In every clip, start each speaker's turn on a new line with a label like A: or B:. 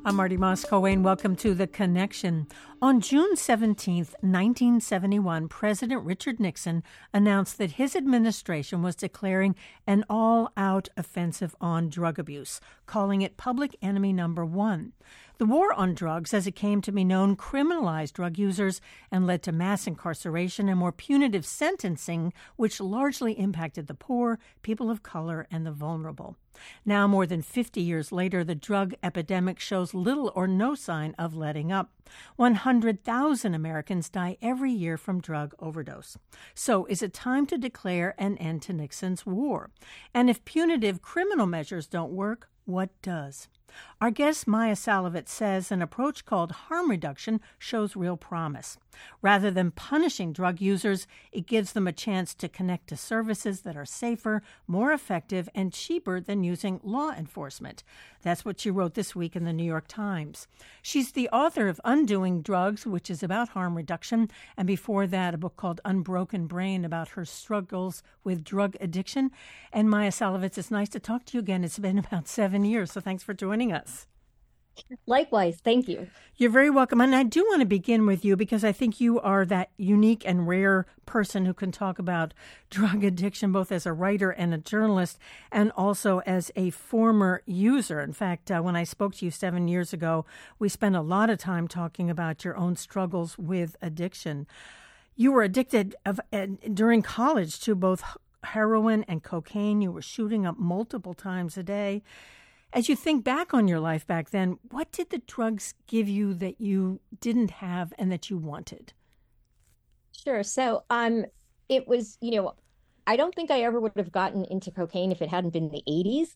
A: I'm Marty Moss-Coane. Welcome to The Connection. On June 17th, 1971, President Richard Nixon announced that his administration was declaring an all-out offensive on drug abuse, calling it public enemy number one. The war on drugs, as it came to be known, criminalized drug users and led to mass incarceration and more punitive sentencing, which largely impacted the poor, people of color, and the vulnerable. Now, more than 50 years later, the drug epidemic shows little or no sign of letting up. 100,000 Americans die every year from drug overdose. So, is it time to declare an end to Nixon's war? And if punitive criminal measures don't work, what does? Our guest, Maia Szalavitz, says an approach called harm reduction shows real promise. Rather than punishing drug users, it gives them a chance to connect to services that are safer, more effective, and cheaper than using law enforcement. That's what she wrote this week in the New York Times. She's the author of Undoing Drugs, which is about harm reduction, and before that, a book called Unbroken Brain about her struggles with drug addiction. And Maia Szalavitz, it's nice to talk to you again. It's been about 7 years, so thanks for joining us.
B: Likewise. Thank you.
A: You're very welcome. And I do want to begin with you because I think you are that unique and rare person who can talk about drug addiction, both as a writer and a journalist, and also as a former user. In fact, when I spoke to you 7 years ago, we spent a lot of time talking about your own struggles with addiction. You were addicted during college to both heroin and cocaine. You were shooting up multiple times a day. As you think back on your life back then, what did the drugs give you that you didn't have and that you wanted?
B: Sure. So it was, I don't think I ever would have gotten into cocaine if it hadn't been the 80s.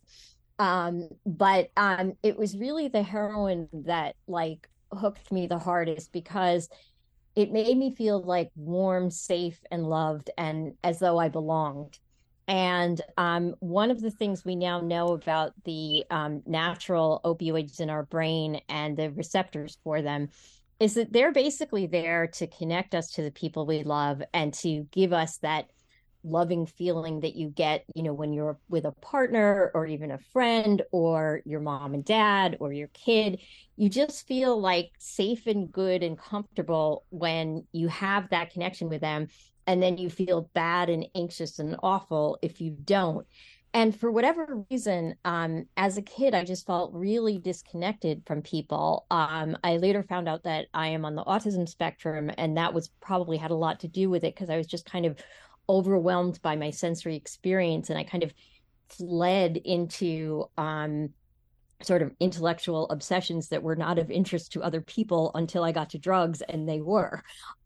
B: But it was really the heroin that hooked me the hardest because it made me feel like warm, safe, and loved, and as though I belonged. And one of the things we now know about the natural opioids in our brain and the receptors for them is that they're basically there to connect us to the people we love and to give us that loving feeling that you get, when you're with a partner or even a friend or your mom and dad or your kid. You just feel like safe and good and comfortable when you have that connection with them. And then you feel bad and anxious and awful if you don't. And for whatever reason, as a kid, I just felt really disconnected from people. I later found out that I am on the autism spectrum, and that was probably had a lot to do with it because I was just kind of overwhelmed by my sensory experience. And I kind of fled into sort of intellectual obsessions that were not of interest to other people until I got to drugs, and they were.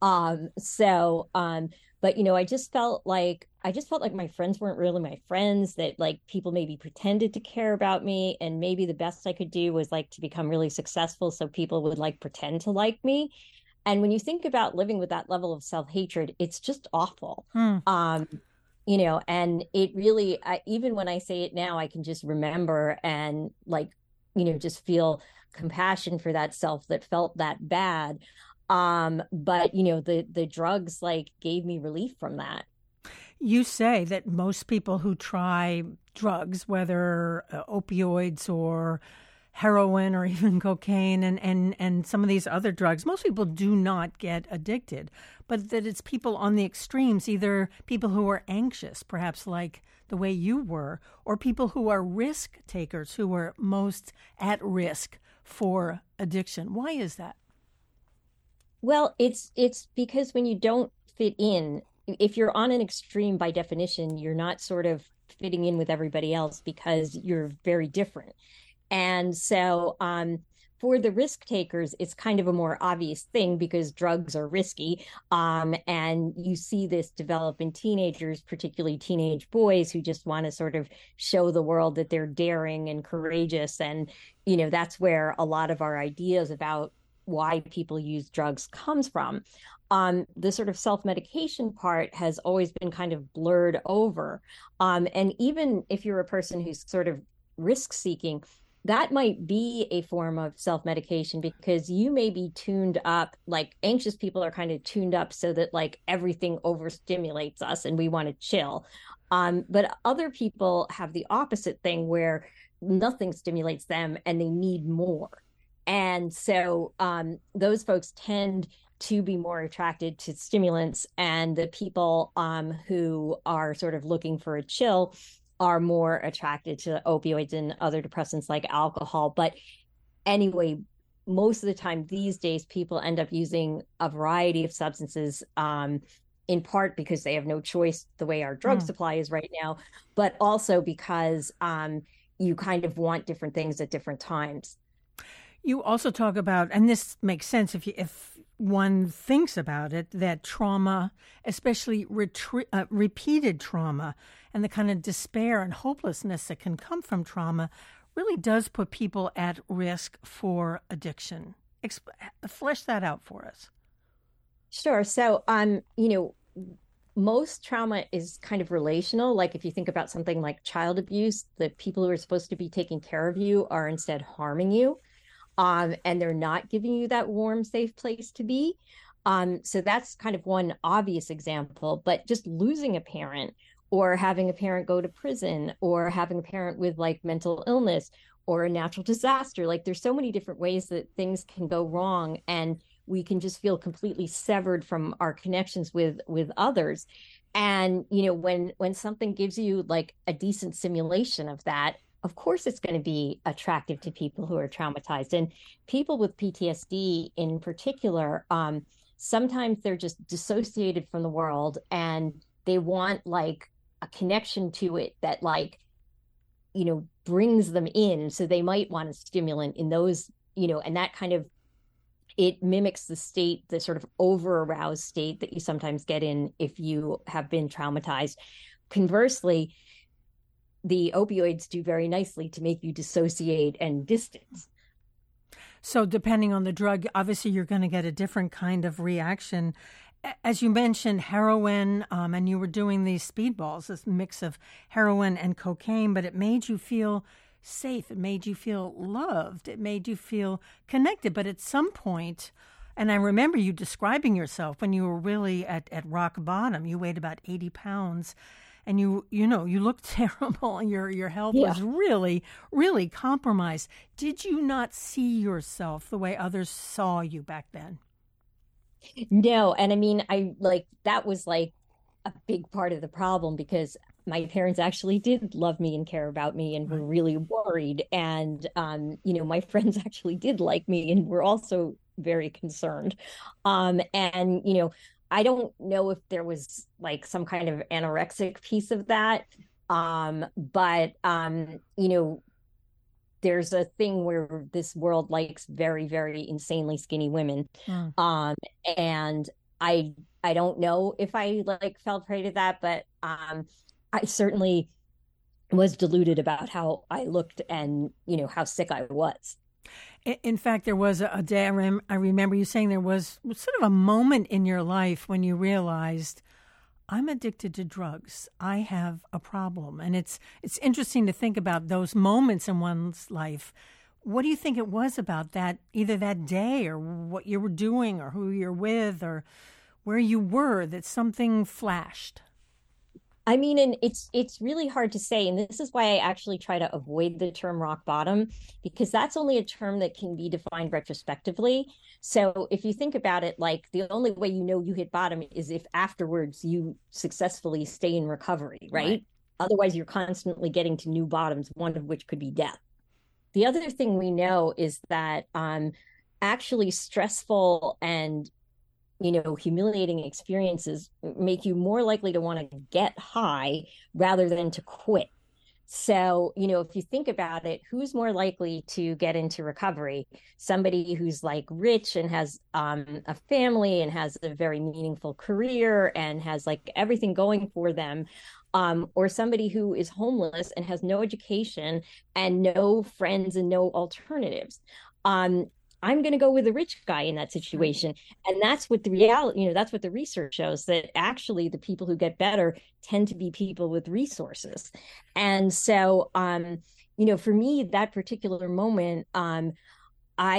B: But I just felt like my friends weren't really my friends, that people maybe pretended to care about me, and maybe the best I could do was to become really successful so people would pretend to like me. And when you think about living with that level of self-hatred, it's just awful. And it really, even when I say it now, I can just remember and just feel compassion for that self that felt that bad. But the drugs gave me relief from that.
A: You say that most people who try drugs, whether opioids or heroin or even cocaine and some of these other drugs, most people do not get addicted, but that it's people on the extremes, either people who are anxious, perhaps like the way you were, or people who are risk takers, who are most at risk for addiction. Why is that?
B: Well, it's because when you don't fit in, if you're on an extreme, by definition, you're not sort of fitting in with everybody else because you're very different. And so for the risk takers, it's kind of a more obvious thing because drugs are risky. And you see this develop in teenagers, particularly teenage boys who just want to sort of show the world that they're daring and courageous. And, that's where a lot of our ideas about why people use drugs comes from. The sort of self-medication part has always been kind of blurred over. And even if you're a person who's sort of risk-seeking, that might be a form of self-medication because you may be tuned up, anxious people are kind of tuned up so that everything overstimulates us and we want to chill. But other people have the opposite thing where nothing stimulates them and they need more. And so those folks tend to be more attracted to stimulants, and the people who are sort of looking for a chill are more attracted to opioids and other depressants like alcohol. But anyway, most of the time these days, people end up using a variety of substances, in part because they have no choice the way our drug supply is right now, but also because you kind of want different things at different times.
A: You also talk about, and this makes sense if one thinks about it, that trauma, especially repeated trauma, and the kind of despair and hopelessness that can come from trauma, really does put people at risk for addiction. Flesh that out for us.
B: Sure. So, most trauma is kind of relational. Like if you think about something like child abuse, the people who are supposed to be taking care of you are instead harming you. And they're not giving you that warm, safe place to be. So that's kind of one obvious example, but just losing a parent or having a parent go to prison or having a parent with like mental illness or a natural disaster, like there's so many different ways that things can go wrong, and we can just feel completely severed from our connections with others. And when something gives you like a decent simulation of that, of course it's going to be attractive to people who are traumatized. And people with PTSD in particular, sometimes they're just dissociated from the world and they want like a connection to it that like brings them in. So they might want a stimulant in those, and that kind of, it mimics the state, the sort of over aroused state that you sometimes get in if you have been traumatized. Conversely, the opioids do very nicely to make you dissociate and distance.
A: So depending on the drug, obviously you're going to get a different kind of reaction. As you mentioned, heroin, and you were doing these speedballs, this mix of heroin and cocaine, but it made you feel safe. It made you feel loved. It made you feel connected. But at some point, and I remember you describing yourself when you were really at rock bottom, you weighed about 80 pounds. And you looked terrible, and your health was really, really compromised. Did you not see yourself the way others saw you back then?
B: No, and I mean, that was like a big part of the problem, because my parents actually did love me and care about me and were really worried. And my friends actually did like me and were also very concerned. And I don't know if there was like some kind of anorexic piece of that. But there's a thing where this world likes very, very insanely skinny women. And I don't know if I like fell prey to that, but I certainly was deluded about how I looked and, how sick I was.
A: In fact, there was a day, I remember you saying there was sort of a moment in your life when you realized, I'm addicted to drugs. I have a problem. And it's interesting to think about those moments in one's life. What do you think it was about that, either that day or what you were doing or who you're with or where you were, that something flashed?
B: I mean, and it's really hard to say. And this is why I actually try to avoid the term rock bottom, because that's only a term that can be defined retrospectively. So if you think about it, like the only way you hit bottom is if afterwards you successfully stay in recovery, right? Otherwise, you're constantly getting to new bottoms, one of which could be death. The other thing we know is that actually stressful and humiliating experiences make you more likely to want to get high rather than to quit. So, if you think about it, who's more likely to get into recovery? Somebody who's like rich and has a family and has a very meaningful career and has like everything going for them, or somebody who is homeless and has no education and no friends and no alternatives. I'm going to go with a rich guy in that situation. And that's what the reality, that's what the research shows, that actually the people who get better tend to be people with resources. And so, for me, that particular moment, I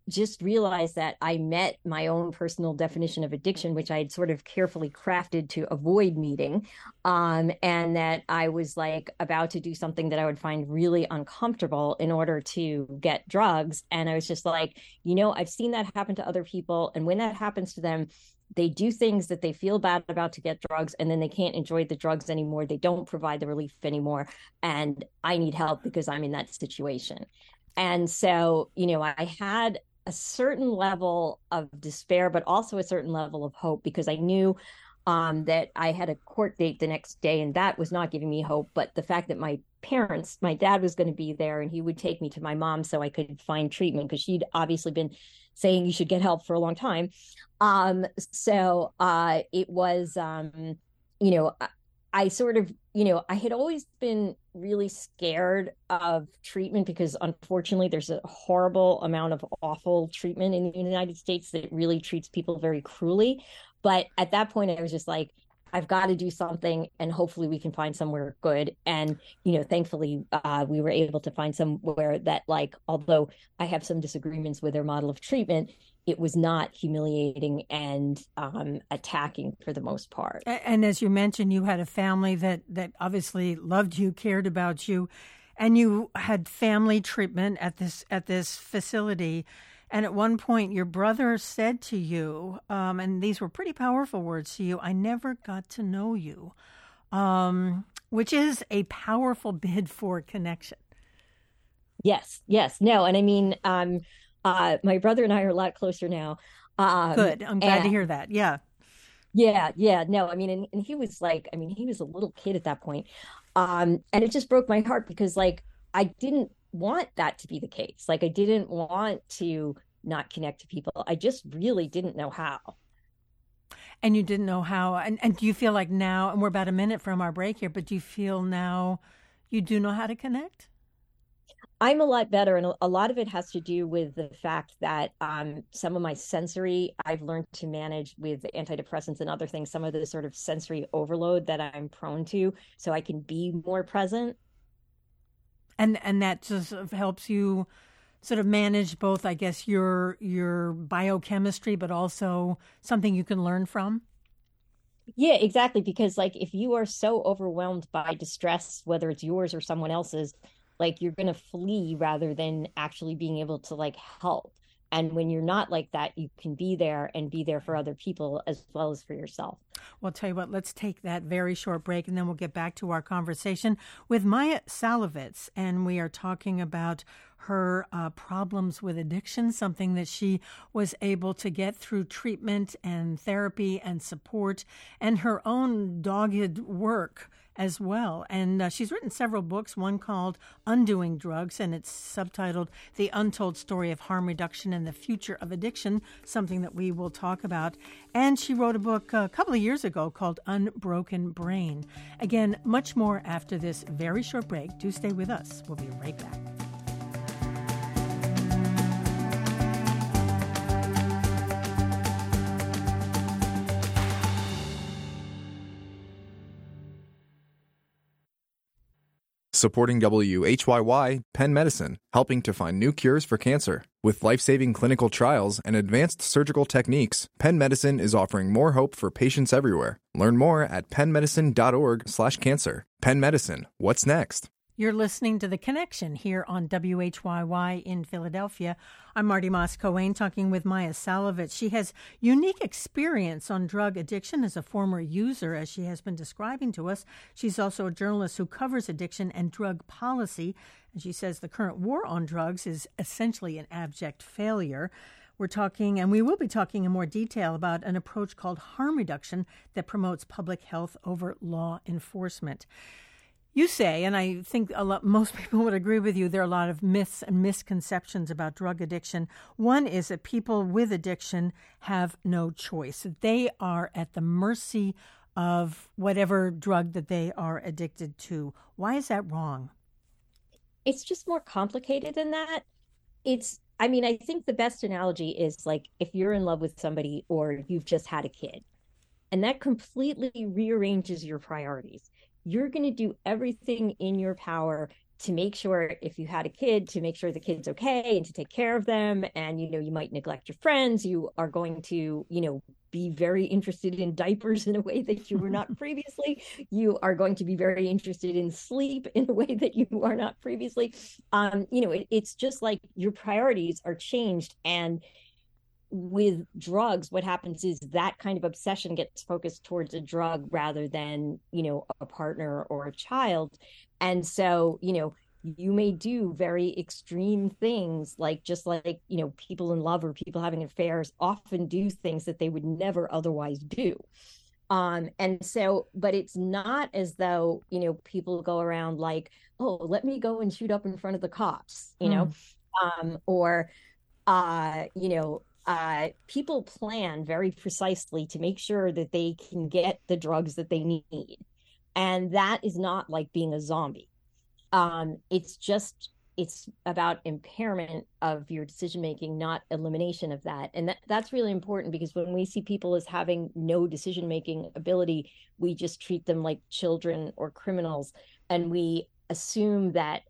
B: just realized that I met my own personal definition of addiction, which I had sort of carefully crafted to avoid meeting. And that I was like about to do something that I would find really uncomfortable in order to get drugs. And I was just like, I've seen that happen to other people. And when that happens to them, they do things that they feel bad about to get drugs, and then they can't enjoy the drugs anymore. They don't provide the relief anymore. And I need help because I'm in that situation. And so, I had a certain level of despair, but also a certain level of hope, because I knew that I had a court date the next day, and that was not giving me hope. But the fact that my dad was going to be there, and he would take me to my mom so I could find treatment, because she'd obviously been saying you should get help for a long time. So it was, you know, I sort of, I had always been really scared of treatment, because unfortunately there's a horrible amount of awful treatment in the United States that really treats people very cruelly. But at that point, I was just like, I've got to do something, and hopefully we can find somewhere good. And, thankfully, we were able to find somewhere that, like, although I have some disagreements with their model of treatment, it was not humiliating and attacking for the most part.
A: And as you mentioned, you had a family that obviously loved you, cared about you, and you had family treatment at this facility. And at one point, your brother said to you, and these were pretty powerful words to you, "I never got to know you," which is a powerful bid for connection.
B: Yes, yes, no, and I mean, my brother and I are a lot closer now.
A: Good. I'm glad to hear that. Yeah.
B: Yeah, no, I mean, and he was like, I mean, he was a little kid at that point. And it just broke my heart, because like I didn't want that to be the case. Like I didn't want to not connect to people. I just really didn't know how.
A: And you didn't know how. And do you feel like now, and we're about a minute from our break here, but do you feel now you do know how to connect?
B: I'm a lot better, and a lot of it has to do with the fact that some of my sensory I've learned to manage with antidepressants and other things, some of the sort of sensory overload that I'm prone to, so I can be more present.
A: And that just sort of helps you sort of manage both, I guess, your biochemistry, but also something you can learn from.
B: Yeah, exactly. Because like if you are so overwhelmed by distress, whether it's yours or someone else's, like you're going to flee rather than actually being able to like help. And when you're not like that, you can be there and be there for other people as well as for yourself.
A: Well, I'll tell you what, let's take that very short break, and then we'll get back to our conversation with Maya Salovitz. And we are talking about her problems with addiction, something that she was able to get through treatment and therapy and support, and her own dogged work as well. And she's written several books, one called Undoing Drugs, and it's subtitled The Untold Story of Harm Reduction and the Future of Addiction, something that we will talk about. And she wrote a book a couple of years ago called Unbroken Brain. Again, much more after this very short break. Do stay with us. We'll be right back.
C: Supporting WHYY, Penn Medicine, helping to find new cures for cancer. With life-saving clinical trials and advanced surgical techniques, Penn Medicine is offering more hope for patients everywhere. Learn more at pennmedicine.org/cancer. Penn Medicine, what's next?
A: You're listening to The Connection here on WHYY in Philadelphia. I'm Marty Moss-Coane talking with Maya Salovitz. She has unique experience on drug addiction as a former user, as she has been describing to us. She's also a journalist who covers addiction and drug policy. And she says the current war on drugs is essentially an abject failure. We're talking, and we will be talking in more detail about an approach called harm reduction that promotes public health over law enforcement. You say, and I think most people would agree with you, there are a lot of myths and misconceptions about drug addiction. One is that people with addiction have no choice. They are at the mercy of whatever drug that they are addicted to. Why is that wrong?
B: It's just more complicated than that. I mean, I think the best analogy is like if you're in love with somebody or you've just had a kid, and that completely rearranges your priorities. You're going to do everything in your power to make sure if you had a kid, to make sure the kid's okay and to take care of them. And, you might neglect your friends. You are going to, be very interested in diapers in a way that you were not previously. You are going to be very interested in sleep in a way that you are not previously. It's just like your priorities are changed. And with drugs, what happens is that kind of obsession gets focused towards a drug rather than, a partner or a child. And so, you may do very extreme things, like just like, people in love or people having affairs often do things that they would never otherwise do. And so, but it's not as though, people go around like, oh, let me go and shoot up in front of the cops, or, people plan very precisely to make sure that they can get the drugs that they need. And that is not like being a zombie. It's about impairment of your decision-making, not elimination of that. And that's really important, because when we see people as having no decision-making ability, we just treat them like children or criminals. And we assume that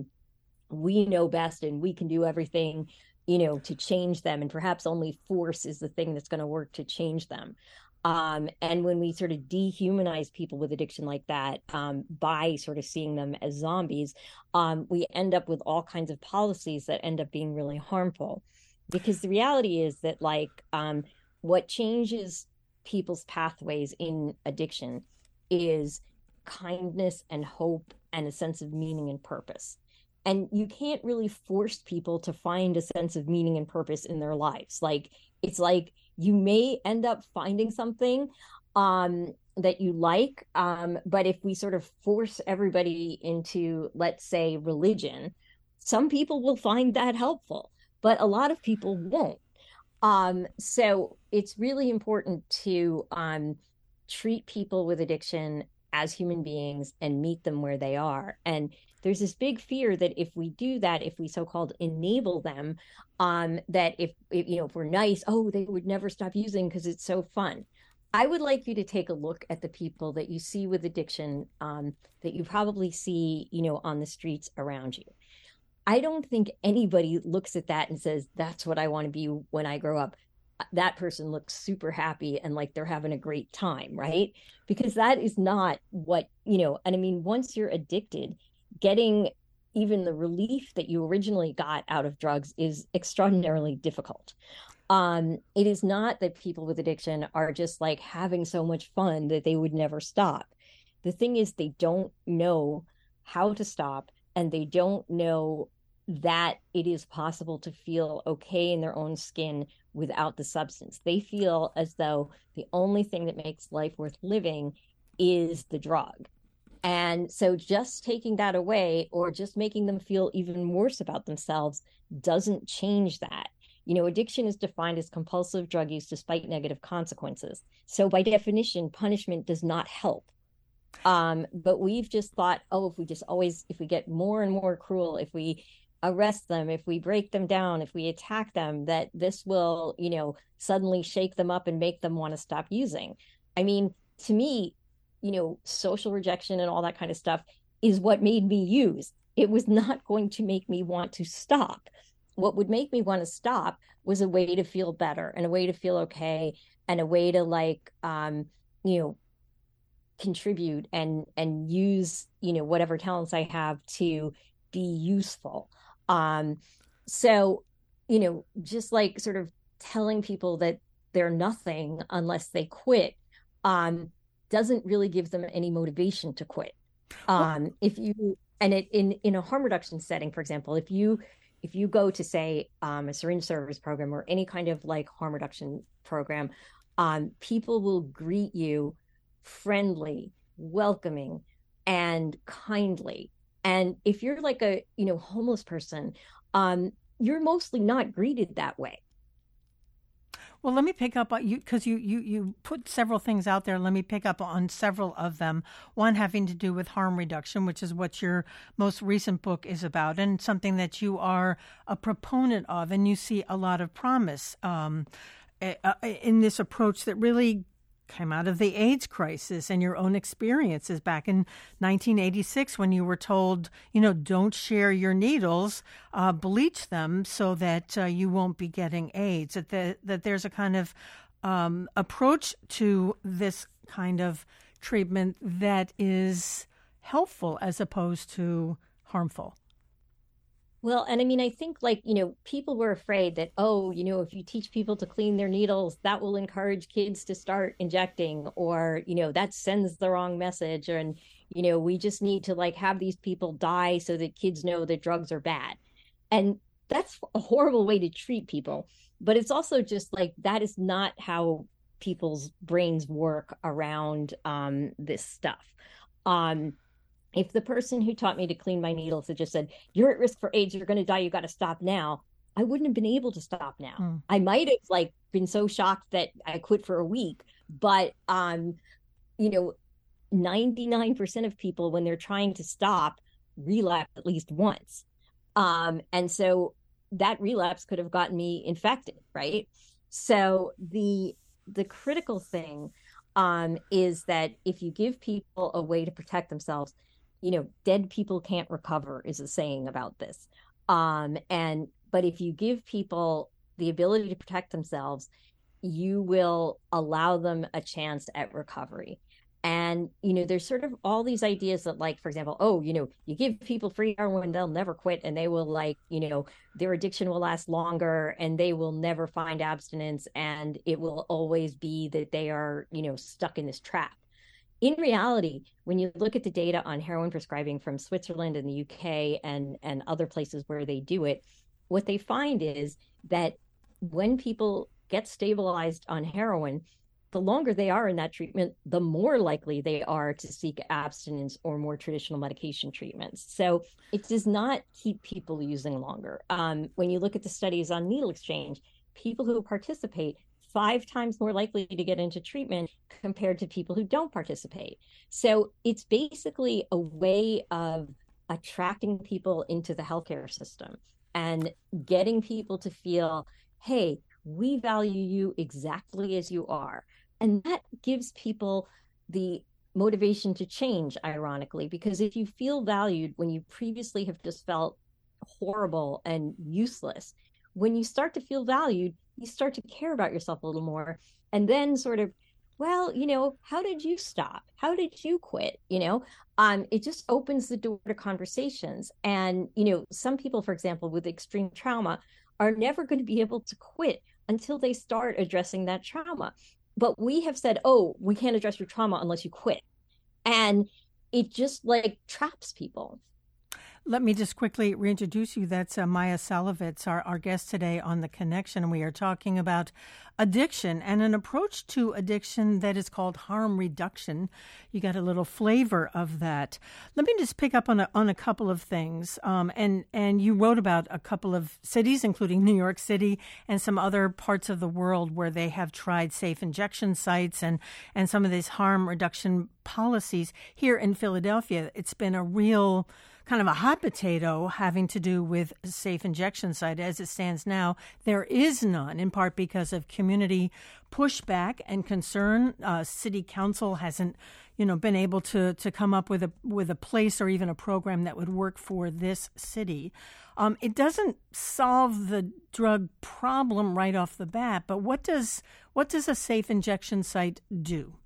B: we know best and we can do everything, to change them. And perhaps only force is the thing that's going to work to change them. And when we sort of dehumanize people with addiction like that, by sort of seeing them as zombies, we end up with all kinds of policies that end up being really harmful. Because the reality is that, like, what changes people's pathways in addiction is kindness and hope and a sense of meaning and purpose. And you can't really force people to find a sense of meaning and purpose in their lives. Like, it's like, you may end up finding something that you like, but if we sort of force everybody into, let's say, religion, some people will find that helpful, but a lot of people won't. So it's really important to treat people with addiction as human beings and meet them where they are. And there's this big fear that if we do that, if we so-called enable them, that if we're nice, oh, they would never stop using because it's so fun. I would like you to take a look at the people that you see with addiction, that you probably see, on the streets around you. I don't think anybody looks at that and says, that's what I want to be when I grow up. That person looks super happy and like they're having a great time, right? Because that is not what, and I mean, once you're addicted, getting even the relief that you originally got out of drugs is extraordinarily difficult. It is not that people with addiction are just like having so much fun that they would never stop. The thing is, they don't know how to stop, and they don't know that it is possible to feel okay in their own skin without the substance. They feel as though the only thing that makes life worth living is the drug. And so just taking that away or just making them feel even worse about themselves doesn't change that. Addiction is defined as compulsive drug use despite negative consequences. So by definition, punishment does not help. But we've just thought, oh, if we get more and more cruel, if we arrest them, if we break them down, if we attack them, that this will, suddenly shake them up and make them want to stop using. I mean, to me, social rejection and all that kind of stuff is what made me use. It was not going to make me want to stop. What would make me want to stop was a way to feel better and a way to feel okay and a way to contribute and use, whatever talents I have to be useful. So, just like sort of telling people that they're nothing unless they quit, doesn't really give them any motivation to quit. In a harm reduction setting, for example, if you go to, say, a syringe service program or any kind of like harm reduction program, people will greet you friendly, welcoming, and kindly. And if you're like a homeless person, you're mostly not greeted that way.
A: Well, let me pick up on you, because you put several things out there. Let me pick up on several of them. One having to do with harm reduction, which is what your most recent book is about, and something that you are a proponent of, and you see a lot of promise in this approach that really came out of the AIDS crisis and your own experiences back in 1986 when you were told, don't share your needles, bleach them so that you won't be getting AIDS, that there's a kind of approach to this kind of treatment that is helpful as opposed to harmful.
B: Well, and I mean, I think people were afraid that, if you teach people to clean their needles, that will encourage kids to start injecting, or, that sends the wrong message. And, we just need to have these people die so that kids know that drugs are bad. And that's a horrible way to treat people. But it's also just that is not how people's brains work around this stuff. If the person who taught me to clean my needles had just said, you're at risk for AIDS, you're going to die, you got to stop now, I wouldn't have been able to stop now. I might have been so shocked that I quit for a week. But, 99% of people, when they're trying to stop, relapse at least once. And so that relapse could have gotten me infected, right? So the critical thing is that if you give people a way to protect themselves, dead people can't recover is a saying about this. But if you give people the ability to protect themselves, you will allow them a chance at recovery. And, there's sort of all these ideas that for example, you give people free heroin, they'll never quit, and they will their addiction will last longer and they will never find abstinence. And it will always be that they are, stuck in this trap. In reality, when you look at the data on heroin prescribing from Switzerland and the UK and other places where they do it, what they find is that when people get stabilized on heroin, the longer they are in that treatment, the more likely they are to seek abstinence or more traditional medication treatments. So it does not keep people using longer. When you look at the studies on needle exchange, people who participate 5 times more likely to get into treatment compared to people who don't participate. So it's basically a way of attracting people into the healthcare system and getting people to feel, hey, we value you exactly as you are. And that gives people the motivation to change, ironically, because if you feel valued when you previously have just felt horrible and useless, when you start to feel valued, you start to care about yourself a little more. And then sort of, well, how did you stop? How did you quit? It just opens the door to conversations. And, some people, for example, with extreme trauma are never going to be able to quit until they start addressing that trauma. But we have said, we can't address your trauma unless you quit. And it just traps people.
A: Let me just quickly reintroduce you. That's Maya Salovitz, our guest today on The Connection. And we are talking about addiction and an approach to addiction that is called harm reduction. You got a little flavor of that. Let me just pick up on a couple of things. And you wrote about a couple of cities, including New York City and some other parts of the world where they have tried safe injection sites and some of these harm reduction policies. Here in Philadelphia, it's been a real kind of a hot potato having to do with safe injection site. As it stands now, there is none, in part because of community pushback and concern. City council hasn't, been able to come up with a place or even a program that would work for this city. It doesn't solve the drug problem right off the bat, but what does a safe injection site do?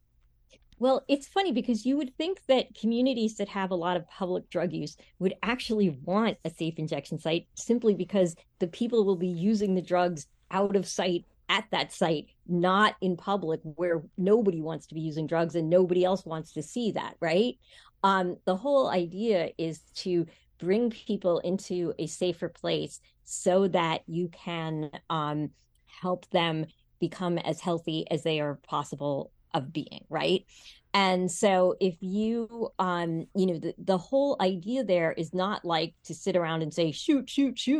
B: Well, it's funny because you would think that communities that have a lot of public drug use would actually want a safe injection site simply because the people will be using the drugs out of sight at that site, not in public where nobody wants to be using drugs and nobody else wants to see that, right? The whole idea is to bring people into a safer place so that you can help them become as healthy as they are possible of being, right? And so if you, the whole idea there is not to sit around and say, shoot,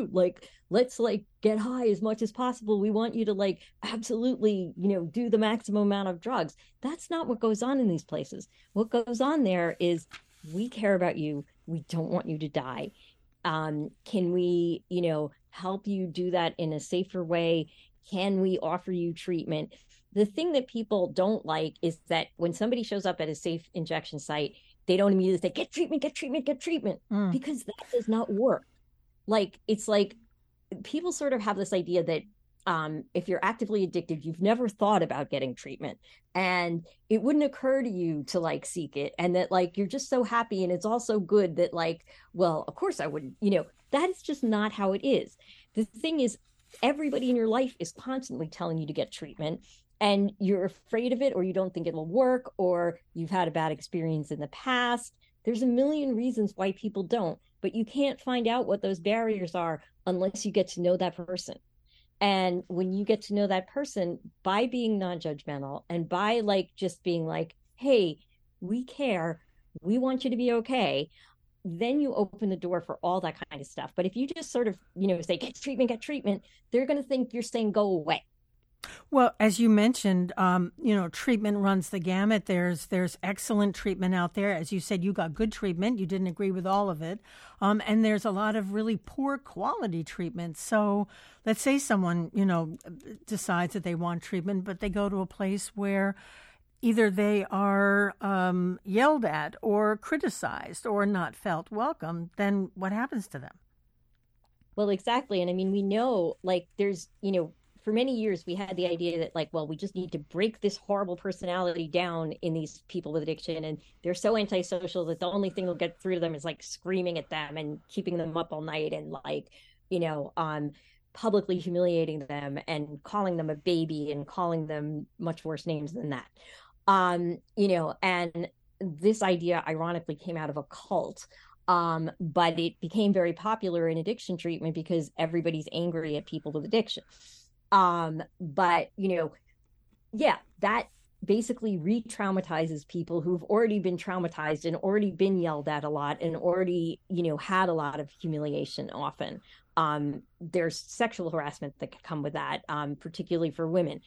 B: let's get high as much as possible. We want you to absolutely, do the maximum amount of drugs. That's not what goes on in these places. What goes on there is we care about you. We don't want you to die. Can we, help you do that in a safer way? Can we offer you treatment? the thing that people don't like is that when somebody shows up at a safe injection site, they don't immediately say, get treatment, get treatment, get treatment, because that does not work. Like, it's like people sort of have this idea that if you're actively addicted, you've never thought about getting treatment, and it wouldn't occur to you to like seek it, and that like you're just so happy and it's all so good that like, well, of course I wouldn't, that is just not how it is. The thing is, everybody in your life is constantly telling you to get treatment, and you're afraid of it, or you don't think it'll work, or you've had a bad experience in the past. There's a million reasons why people don't, but you can't find out what those barriers are unless you get to know that person. And when you get to know that person by being non-judgmental and by like just being like, hey, we care, we want you to be okay, then you open the door for all that kind of stuff. But if you just sort of, say, get treatment, they're going to think you're saying go away.
A: Well, as you mentioned, treatment runs the gamut. There's excellent treatment out there. As you said, you got good treatment. You didn't agree with all of it. And there's a lot of really poor quality treatment. So let's say someone, decides that they want treatment, but they go to a place where either they are yelled at or criticized or not felt welcome. Then what happens to them?
B: Well, exactly. And I mean, we know like there's, for many years, we had the idea that like, well, we just need to break this horrible personality down in these people with addiction. And they're so antisocial that the only thing that'll get through to them is like screaming at them and keeping them up all night and like, publicly humiliating them and calling them a baby and calling them much worse names than that. And this idea ironically came out of a cult. But it became very popular in addiction treatment because everybody's angry at people with addiction. But that basically re-traumatizes people who've already been traumatized and already been yelled at a lot and already, had a lot of humiliation often. There's sexual harassment that can come with that, particularly for women.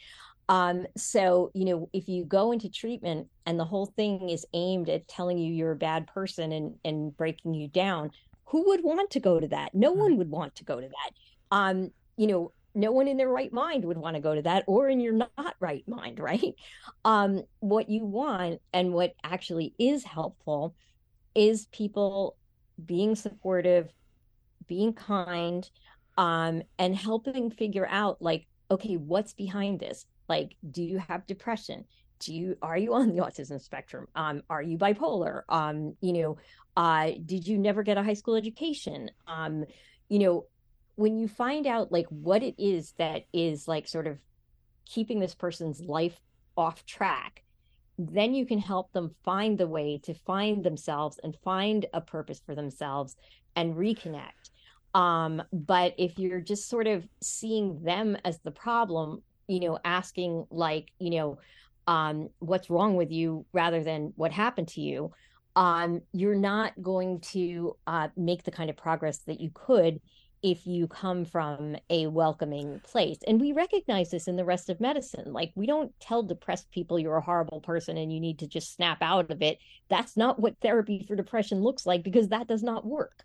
B: So, if you go into treatment and the whole thing is aimed at telling you you're a bad person and breaking you down, who would want to go to that? No one would want to go to that. No one in their right mind would want to go to that, or in your not right mind, right? What you want and what actually is helpful is people being supportive, being kind, and helping figure out like, okay, what's behind this? Like, do you have depression? Are you on the autism spectrum? Are you bipolar? Did you never get a high school education? When you find out like what it is that is like sort of keeping this person's life off track, then you can help them find the way to find themselves and find a purpose for themselves and reconnect. But if you're just sort of seeing them as the problem, asking like, what's wrong with you rather than what happened to you, you're not going to make the kind of progress that you could if you come from a welcoming place. And we recognize this in the rest of medicine. Like, we don't tell depressed people you're a horrible person and you need to just snap out of it. That's not what therapy for depression looks like, because that does not work.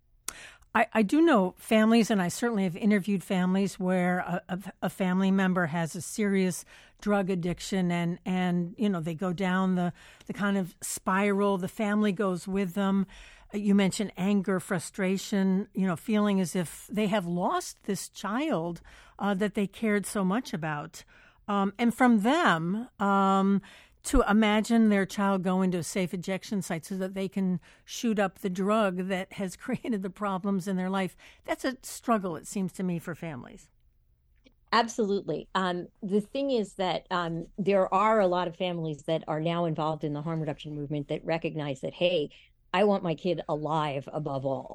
A: I do know families, and I certainly have interviewed families where a family member has a serious drug addiction and they go down the kind of spiral. The family goes with them. You mentioned anger, frustration, feeling as if they have lost this child that they cared so much about. And from them, to imagine their child going to a safe injection site so that they can shoot up the drug that has created the problems in their life, that's a struggle, it seems to me, for families.
B: Absolutely. The thing is that there are a lot of families that are now involved in the harm reduction movement that recognize that, hey, I want my kid alive above all.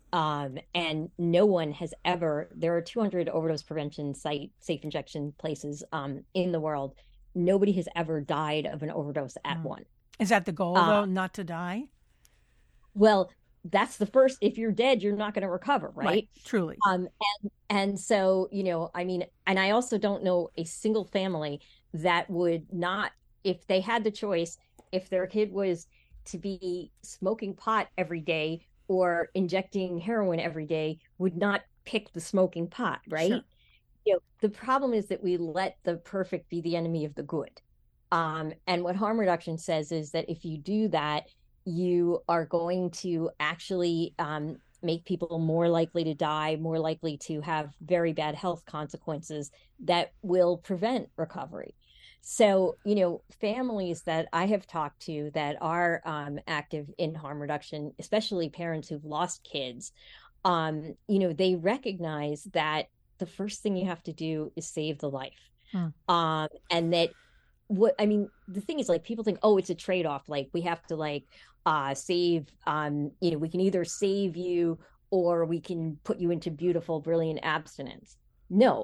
B: And no one has ever, there are 200 overdose prevention safe injection places in the world. Nobody has ever died of an overdose at one.
A: Is that the goal, though, not to die?
B: Well, that's the first. If you're dead, you're not going to recover, right?
A: Truly.
B: And so, and I also don't know a single family that would not, if they had the choice, if their kid was to be smoking pot every day or injecting heroin every day, would not pick the smoking pot, right?
A: Sure.
B: the problem is that we let the perfect be the enemy of the good. And what harm reduction says is that if you do that, you are going to actually make people more likely to die, more likely to have very bad health consequences that will prevent recovery. So, families that I have talked to that are active in harm reduction, especially parents who've lost kids, they recognize that the first thing you have to do is save the life. And that the thing is, like, people think, oh, it's a trade-off. Like, we have to save, we can either save you or we can put you into beautiful, brilliant abstinence. No,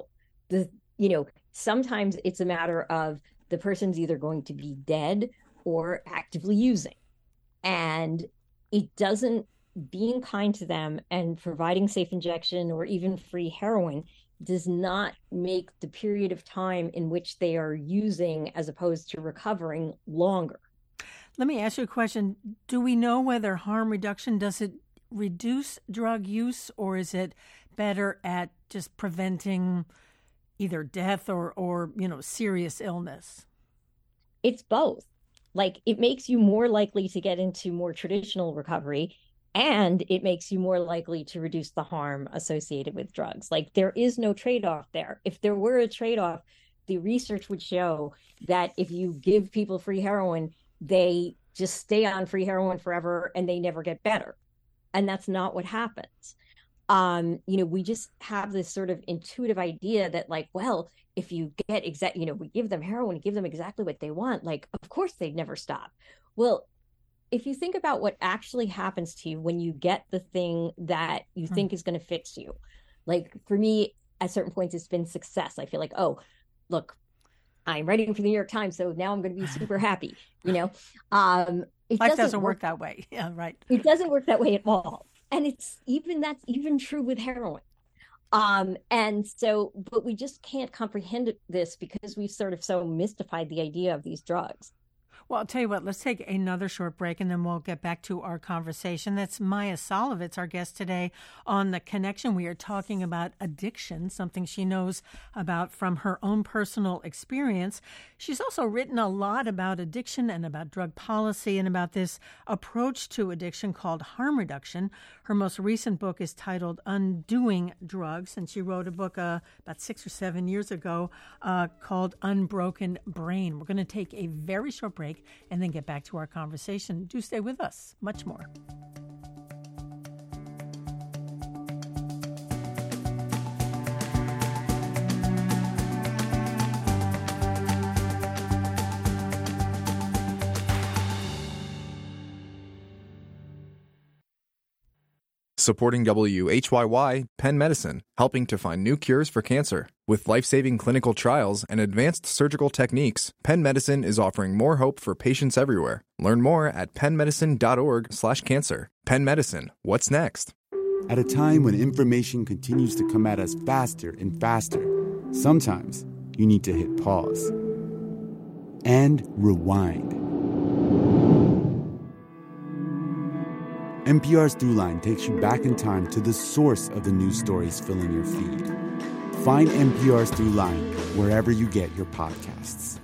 B: sometimes it's a matter of the person's either going to be dead or actively using. And being kind to them and providing safe injection or even free heroin does not make the period of time in which they are using as opposed to recovering longer.
A: Let me ask you a question. Do we know whether harm reduction, does it reduce drug use, or is it better at just preventing either death or serious illness?
B: It's both. Like, it makes you more likely to get into more traditional recovery, and it makes you more likely to reduce the harm associated with drugs. Like, there is no trade-off there. If there were a trade-off, the research would show that if you give people free heroin, they just stay on free heroin forever and they never get better. And that's not what happens. We just have this sort of intuitive idea that, like, well, if you get we give them heroin, give them exactly what they want, like, of course they'd never stop. Well, if you think about what actually happens to you when you get the thing that you think is going to fix you, like, for me, at certain points, it's been success. I feel like, oh, look, I'm writing for the New York Times, so now I'm going to be super happy. Life
A: doesn't work that way. Yeah, right.
B: It doesn't work that way at all. And that's even true with heroin. But we just can't comprehend this because we've sort of so mystified the idea of these drugs.
A: Well, I'll tell you what, let's take another short break and then we'll get back to our conversation. That's Maya Solovitz, our guest today on The Connection. We are talking about addiction, something she knows about from her own personal experience. She's also written a lot about addiction and about drug policy and about this approach to addiction called harm reduction. Her most recent book is titled Undoing Drugs, and she wrote a book about 6 or 7 years ago called Unbroken Brain. We're going to take a very short break and then get back to our conversation. Do stay with us. Much more.
C: Supporting WHYY, Penn Medicine, helping to find new cures for cancer. With life-saving clinical trials and advanced surgical techniques, Penn Medicine is offering more hope for patients everywhere. Learn more at pennmedicine.org/cancer. Penn Medicine, what's next?
D: At a time when information continues to come at us faster and faster, sometimes you need to hit pause and rewind. NPR's Throughline takes you back in time to the source of the news stories filling your feed. Find NPR's Throughline wherever you get your podcasts.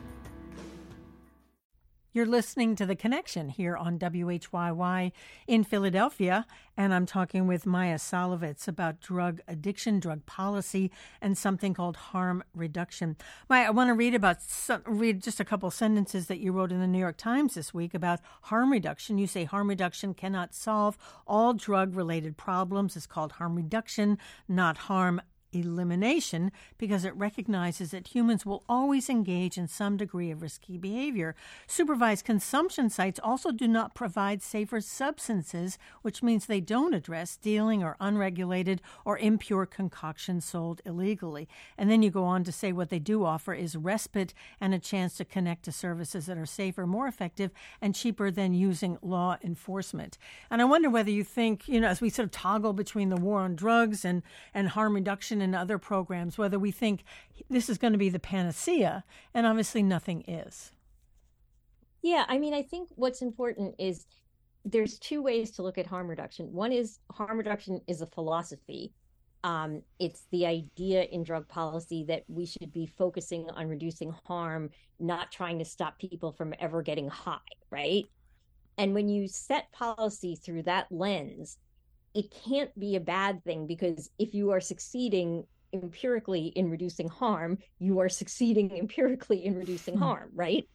A: You're listening to The Connection here on WHYY in Philadelphia, and I'm talking with Maya Solovitz about drug addiction, drug policy, and something called harm reduction. Maya, I want to read just a couple sentences that you wrote in the New York Times this week about harm reduction. You say harm reduction cannot solve all drug-related problems. It's called harm reduction, not harm elimination, because it recognizes that humans will always engage in some degree of risky behavior. Supervised consumption sites also do not provide safer substances, which means they don't address dealing or unregulated or impure concoctions sold illegally. And then you go on to say what they do offer is respite and a chance to connect to services that are safer, more effective, and cheaper than using law enforcement. And I wonder whether you think, as we sort of toggle between the war on drugs and harm reduction and other programs, whether we think this is going to be the panacea, and obviously nothing is.
B: Yeah, I think what's important is there's two ways to look at harm reduction. One is harm reduction is a philosophy, it's the idea in drug policy that we should be focusing on reducing harm, not trying to stop people from ever getting high, right? And when you set policy through that lens, it can't be a bad thing, because if you are succeeding empirically in reducing harm, you are succeeding empirically in reducing harm, right?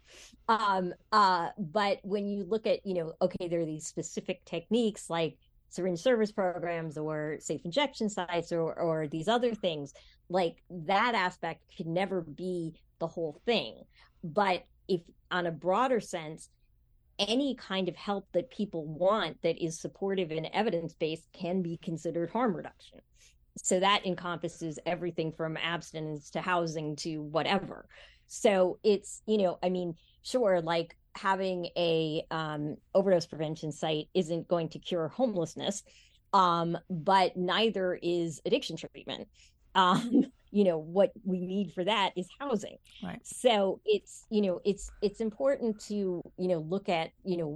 B: But when you look at, okay, there are these specific techniques like syringe service programs or safe injection sites or these other things, like that aspect could never be the whole thing. But if on a broader sense, any kind of help that people want that is supportive and evidence-based can be considered harm reduction. So that encompasses everything from abstinence to housing to whatever. So it's, sure, like having a overdose prevention site isn't going to cure homelessness, but neither is addiction treatment. What we need for that is housing.
A: Right.
B: So it's important to, look at,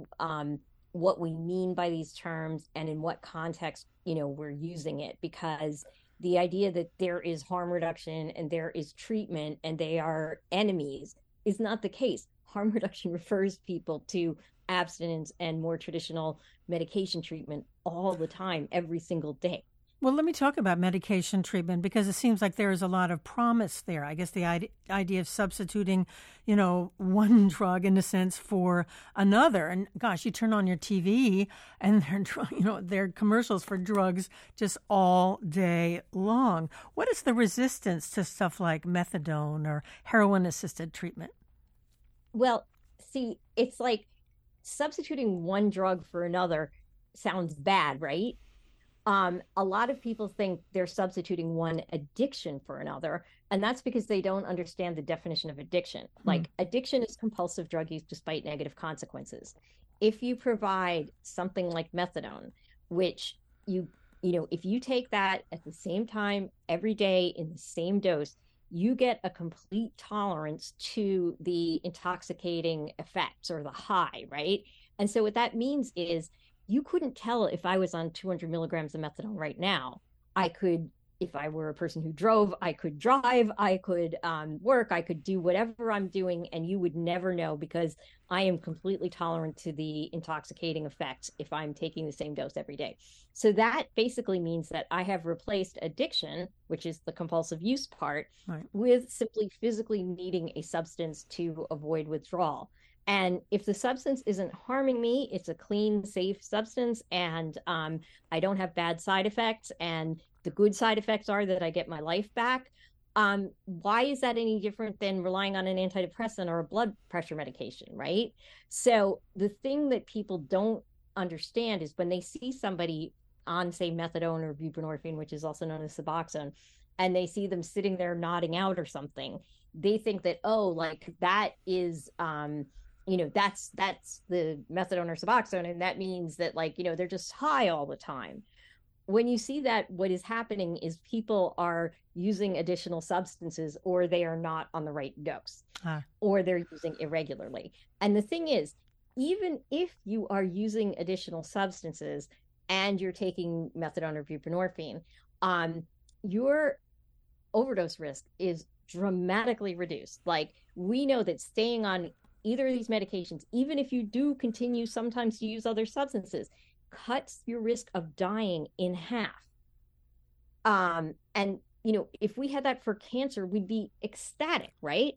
B: what we mean by these terms and in what context, we're using it, because the idea that there is harm reduction and there is treatment and they are enemies is not the case. Harm reduction refers people to abstinence and more traditional medication treatment all the time, every single day.
A: Well, let me talk about medication treatment, because it seems like there is a lot of promise there. I guess the idea of substituting, one drug in a sense for another. And gosh, you turn on your TV and there are commercials for drugs just all day long. What is the resistance to stuff like methadone or heroin-assisted treatment?
B: Well, see, it's like substituting one drug for another sounds bad, right? A lot of people think they're substituting one addiction for another, and that's because they don't understand the definition of addiction. Like, addiction is compulsive drug use despite negative consequences. If you provide something like methadone, which if you take that at the same time every day in the same dose, you get a complete tolerance to the intoxicating effects or the high, right? And so what that means is, you couldn't tell if I was on 200 milligrams of methadone right now. I could, if I were a person who drove, I could drive, I could work, I could do whatever I'm doing, and you would never know, because I am completely tolerant to the intoxicating effects if I'm taking the same dose every day. So that basically means that I have replaced addiction, which is the compulsive use part, right, with simply physically needing a substance to avoid withdrawal. And if the substance isn't harming me, it's a clean, safe substance, and I don't have bad side effects, and the good side effects are that I get my life back. Why is that any different than relying on an antidepressant or a blood pressure medication, right? So the thing that people don't understand is when they see somebody on, say, methadone or buprenorphine, which is also known as Suboxone, and they see them sitting there nodding out or something, they think that, that is... that's the methadone or Suboxone, and that means that they're just high all the time. When you see that, what is happening is people are using additional substances, or they are not on the right dose, or they're using irregularly. And the thing is, even if you are using additional substances and you're taking methadone or buprenorphine, your overdose risk is dramatically reduced. Like, we know that staying on either of these medications, even if you do continue sometimes to use other substances, cuts your risk of dying in half. And if we had that for cancer, we'd be ecstatic, right?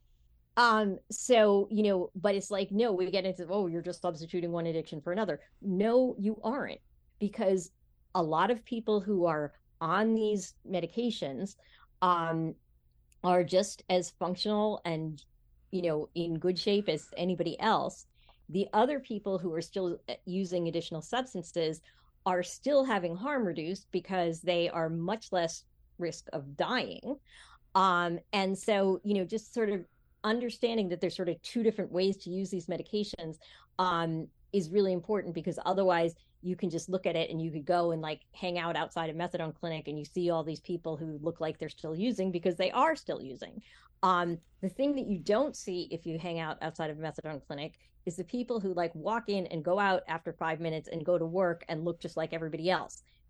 B: So but it's like, no, we get into, you're just substituting one addiction for another. No, you aren't, because a lot of people who are on these medications are just as functional and in good shape as anybody else. The other people who are still using additional substances are still having harm reduced because they are much less risk of dying. And so, just sort of understanding that there's sort of two different ways to use these medications is really important, because otherwise you can just look at it and you could go and hang out outside a methadone clinic and you see all these people who look like they're still using because they are still using. The thing that you don't see if you hang out outside of a methadone clinic is the people who walk in and go out after 5 minutes and go to work and look just like everybody else.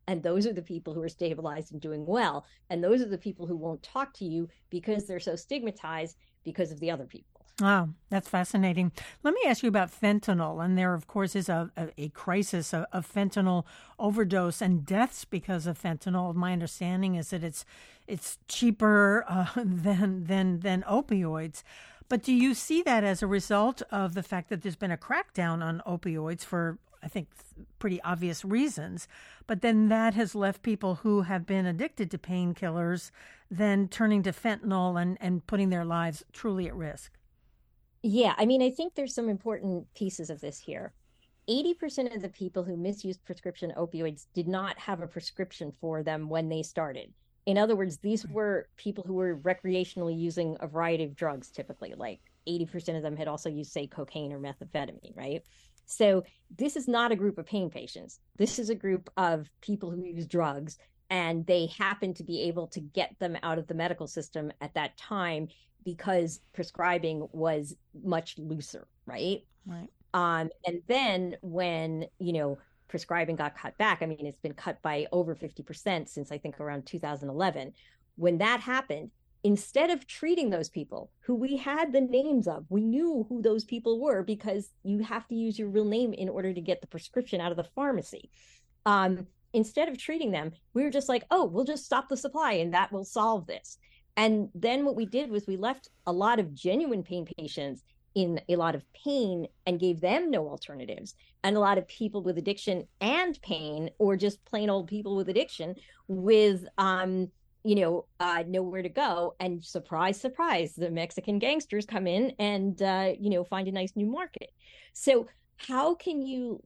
B: And those are the people who are stabilized and doing well. And those are the people who won't talk to you because they're so stigmatized because of the other people.
A: Wow, that's fascinating. Let me ask you about fentanyl. And there, of course, is a crisis of fentanyl overdose and deaths because of fentanyl. My understanding is that it's cheaper than opioids. But do you see that as a result of the fact that there's been a crackdown on opioids for, I think, pretty obvious reasons, but then that has left people who have been addicted to painkillers then turning to fentanyl and putting their lives truly at risk?
B: Yeah, I mean, I think there's some important pieces of this here. 80% of the people who misused prescription opioids did not have a prescription for them when they started. In other words, these were people who were recreationally using a variety of drugs, typically, like 80% of them had also used, say, cocaine or methamphetamine, right? So this is not a group of pain patients. This is a group of people who use drugs, and they happen to be able to get them out of the medical system at that time because prescribing was much looser, right?
A: Right.
B: And then when, prescribing got cut back, I mean, it's been cut by over 50% since I think around 2011. When that happened, instead of treating those people who we had the names of, we knew who those people were because you have to use your real name in order to get the prescription out of the pharmacy. Instead of treating them, we were just like, oh, we'll just stop the supply and that will solve this. And then what we did was we left a lot of genuine pain patients in a lot of pain and gave them no alternatives. And a lot of people with addiction and pain, or just plain old people with addiction with, nowhere to go. And surprise, surprise, the Mexican gangsters come in and, find a nice new market. So how can you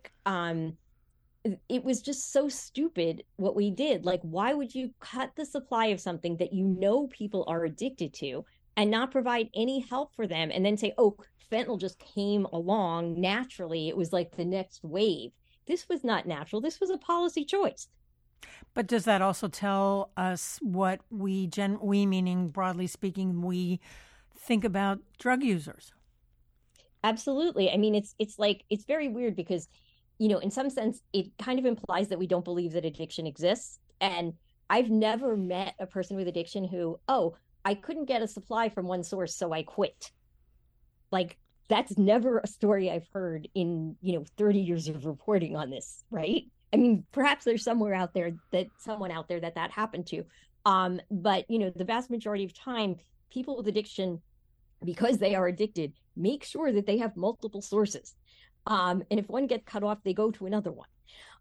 B: it was just so stupid what we did. Like, why would you cut the supply of something that people are addicted to and not provide any help for them and then say, oh, fentanyl just came along naturally. It was like the next wave. This was not natural. This was a policy choice.
A: But does that also tell us what we meaning broadly speaking, we think about drug users?
B: Absolutely. I mean, it's very weird because in some sense, it kind of implies that we don't believe that addiction exists. And I've never met a person with addiction who, oh, I couldn't get a supply from one source, so I quit. Like, that's never a story I've heard in, 30 years of reporting on this, right? I mean, perhaps there's someone out there that happened to. But, the vast majority of time, people with addiction, because they are addicted, make sure that they have multiple sources. And if one gets cut off, they go to another one.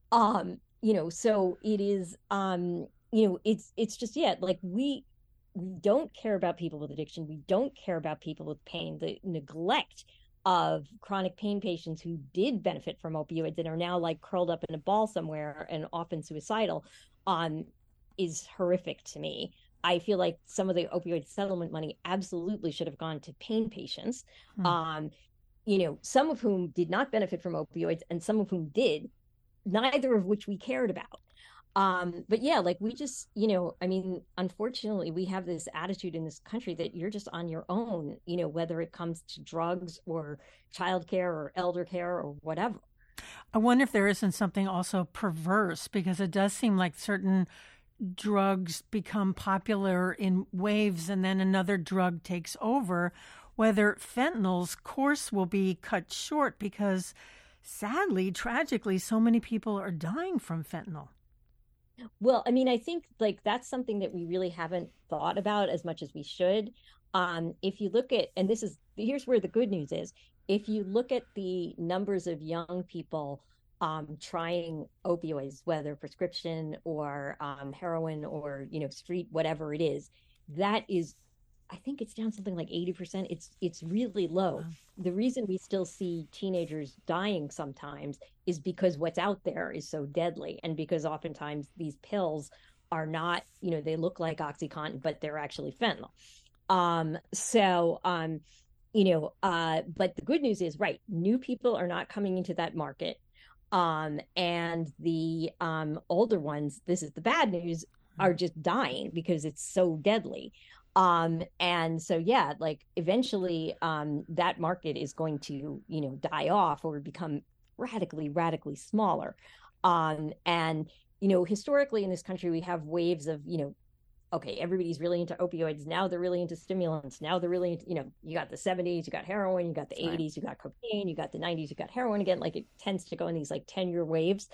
B: So it is, it's just, like we don't care about people with addiction. We don't care about people with pain. The neglect of chronic pain patients who did benefit from opioids and are now like curled up in a ball somewhere and often suicidal, is horrific to me. I feel like some of the opioid settlement money absolutely should have gone to pain patients. Some of whom did not benefit from opioids and some of whom did, neither of which we cared about. But yeah, like we just, unfortunately, we have this attitude in this country that you're just on your own, whether it comes to drugs or childcare or elder care or whatever.
A: I wonder if there isn't something also perverse, because it does seem like certain drugs become popular in waves and then another drug takes over, whether fentanyl's course will be cut short because sadly, tragically, so many people are dying from fentanyl.
B: Well, I mean, I think like that's something that we really haven't thought about as much as we should. If you look at, and here's where the good news is, if you look at the numbers of young people trying opioids, whether prescription or heroin or, street, whatever it is, that is, I think it's down something like 80%. It's really low. Wow. The reason we still see teenagers dying sometimes is because what's out there is so deadly. And because oftentimes these pills are not, they look like OxyContin, but they're actually fentanyl. But the good news is, right, new people are not coming into that market. And the older ones, this is the bad news, are just dying because it's so deadly. And so, yeah, like eventually that market is going to, die off or become radically, radically smaller. And historically in this country, we have waves of, okay, everybody's really into opioids. Now they're really into stimulants. Now they're really into, you got the 70s, you got heroin, you got the 80s, you got cocaine, you got the 90s, you got heroin again. Like it tends to go in these like 10-year waves.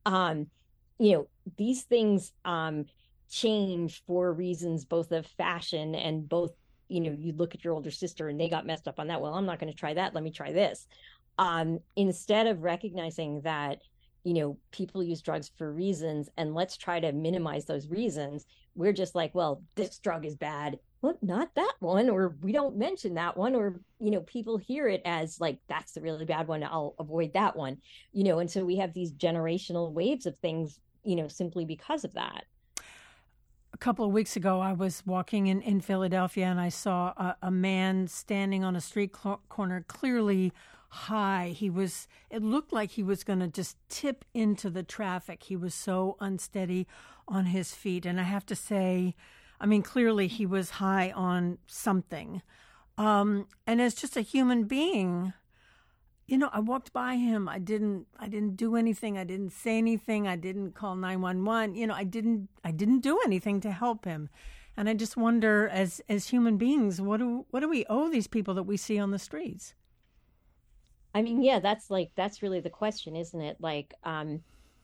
B: These things change for reasons both of fashion and both, you look at your older sister and they got messed up on that. Well, I'm not going to try that. Let me try this. Instead of recognizing that, people use drugs for reasons and let's try to minimize those reasons, we're just like, well, this drug is bad. Well, not that one, or we don't mention that one, or, people hear it as like, that's the really bad one. I'll avoid that one, and so we have these generational waves of things, simply because of that.
A: A couple of weeks ago, I was walking in Philadelphia and I saw a man standing on a street corner, clearly high. It looked like he was going to just tip into the traffic. He was so unsteady on his feet. And I have to say, clearly he was high on something. And as just a human being, I walked by him. I didn't do anything. I didn't say anything. I didn't call 911. I didn't do anything to help him. And I just wonder, as human beings, what do we owe these people that we see on the streets?
B: Yeah, that's really the question, isn't it? Like, all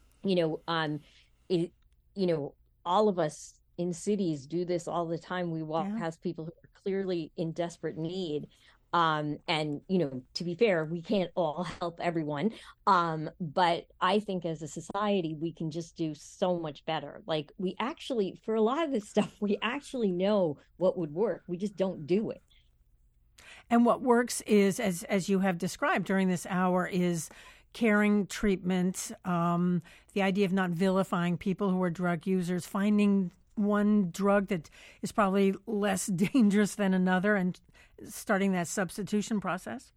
B: of us in cities do this all the time. We walk past people who are clearly in desperate need. And, to be fair, we can't all help everyone. But I think as a society, we can just do so much better. Like for a lot of this stuff, we actually know what would work. We just don't do it.
A: And what works is, as you have described during this hour, is caring treatment, the idea of not vilifying people who are drug users, finding one drug that is probably less dangerous than another and starting that substitution process.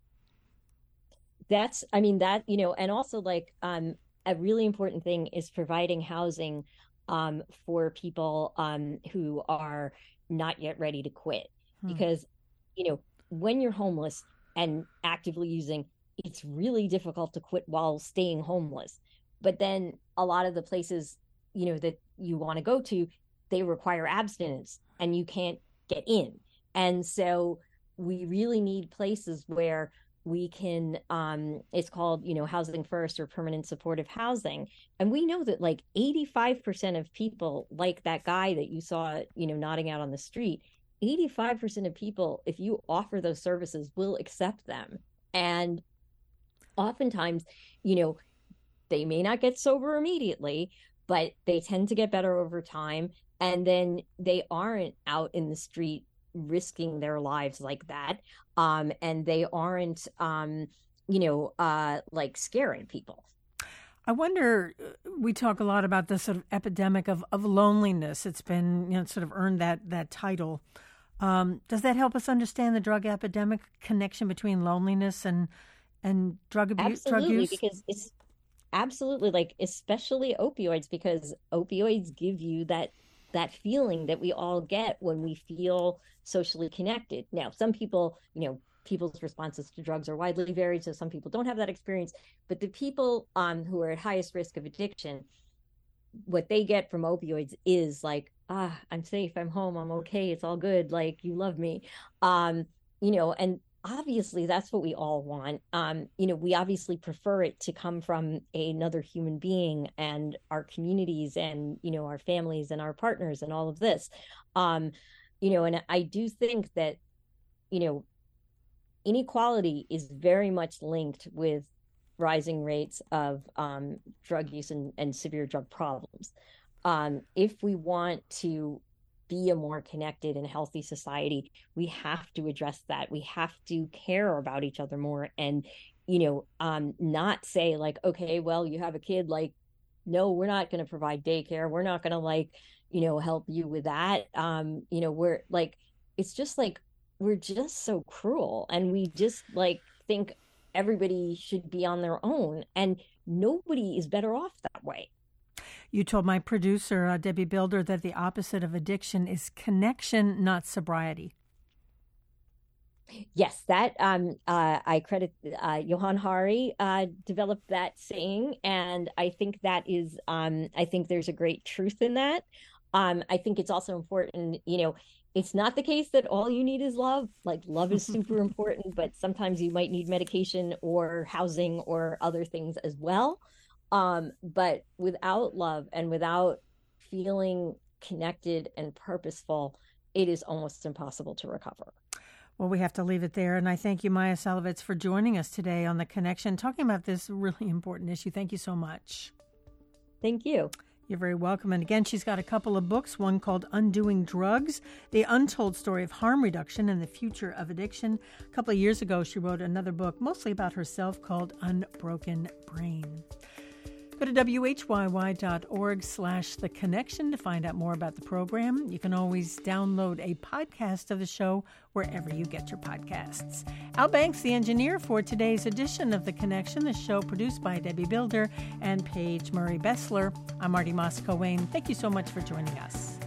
B: And also like a really important thing is providing housing for people who are not yet ready to quit. Because, when you're homeless and actively using, it's really difficult to quit while staying homeless. But then a lot of the places, that you want to go to, they require abstinence and you can't get in. And so we really need places where we can, it's called, housing first or permanent supportive housing. And we know that like 85% of people, like that guy that you saw, nodding out on the street, 85% of people, if you offer those services, will accept them. And oftentimes, they may not get sober immediately, but they tend to get better over time. And then they aren't out in the street risking their lives like that. And they aren't, like scaring people.
A: I wonder, we talk a lot about the sort of epidemic of loneliness. It's been, sort of earned that title. Does that help us understand the drug epidemic connection between loneliness and drug abuse?
B: Absolutely, because it's absolutely like, especially opioids, because opioids give you that feeling that we all get when we feel socially connected. Now, some people, people's responses to drugs are widely varied, so some people don't have that experience. But the people who are at highest risk of addiction, what they get from opioids is like, I'm safe, I'm home, I'm okay, it's all good, like you love me. And obviously that's what we all want. We obviously prefer it to come from another human being and our communities and, our families and our partners and all of this. And I do think that, inequality is very much linked with rising rates of drug use and severe drug problems. If we want to be a more connected and healthy society, we have to address that. We have to care about each other more and, not say like, okay, well, you have a kid, like, no, we're not going to provide daycare. We're not going to help you with that. We're like, it's just like, we're just so cruel and we just like think everybody should be on their own and nobody is better off that way.
A: You told my producer, Debbie Builder, that the opposite of addiction is connection, not sobriety.
B: Yes, that I credit Johann Hari developed that saying, and I think that is I think there's a great truth in that. I think it's also important, it's not the case that all you need is love. Like love is super important, but sometimes you might need medication or housing or other things as well. But without love and without feeling connected and purposeful, it is almost impossible to recover.
A: Well, we have to leave it there. And I thank you, Maya Salovitz, for joining us today on The Connection, talking about this really important issue. Thank you so much.
B: Thank you.
A: You're very welcome. And again, she's got a couple of books, one called Undoing Drugs, The Untold Story of Harm Reduction and the Future of Addiction. A couple of years ago, she wrote another book, mostly about herself, called Unbroken Brain. Go to whyy.org/The Connection to find out more about the program. You can always download a podcast of the show wherever you get your podcasts. Al Banks, the engineer for today's edition of The Connection, the show produced by Debbie Builder and Paige Murray Bessler. I'm Marty Moscoe-Wayne. Thank you so much for joining us.